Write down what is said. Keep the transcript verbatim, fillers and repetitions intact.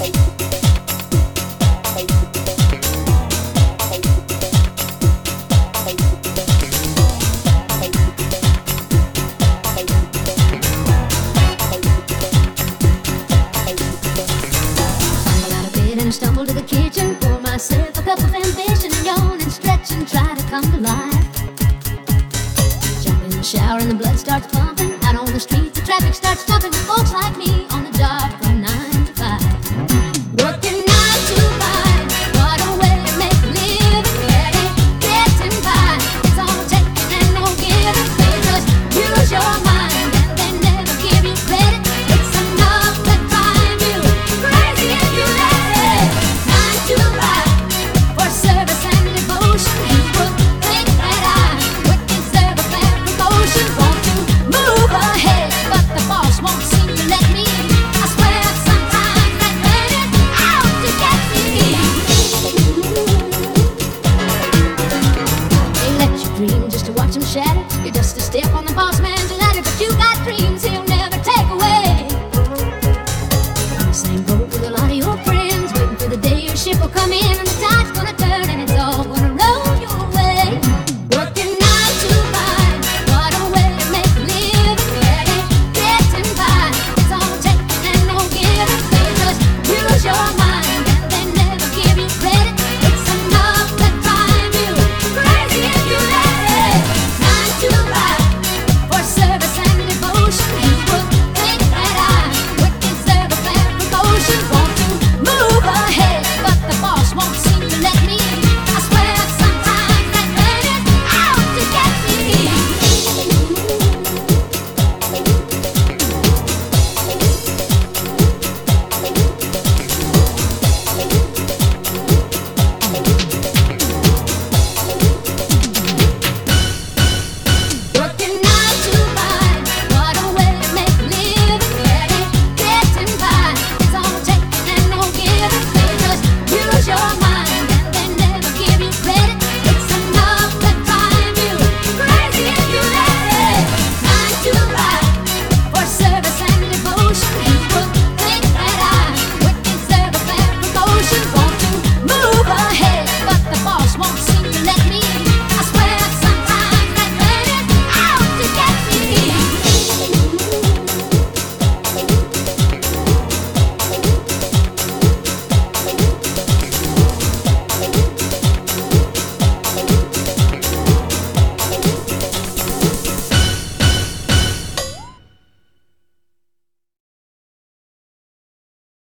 And stumble to the kitchen, pour myself a cup of ambition, and yawn and stretch and try to come to life. Jump in the shower and the blood starts pumping. Out on the streets the traffic starts jumping with folks like me on the job from nine to five. Working nine to five, what a way to make a living. Yeah, they getting by. It's all taking and no giving. They just use your mind and they never give you credit. It's enough to drive you crazy if you let it. Nine to five for service and devotion. You would think that I would deserve a fair promotion. Want to move ahead, but the boss won't seem to let me. I swear sometimes that man is out to get me. They let you dream just to watch him shatter. You're just a step on the boss man's ladder, but you got dreams he'll never take away. Same boat with a lot of your friends, waiting for the day your ship will come in and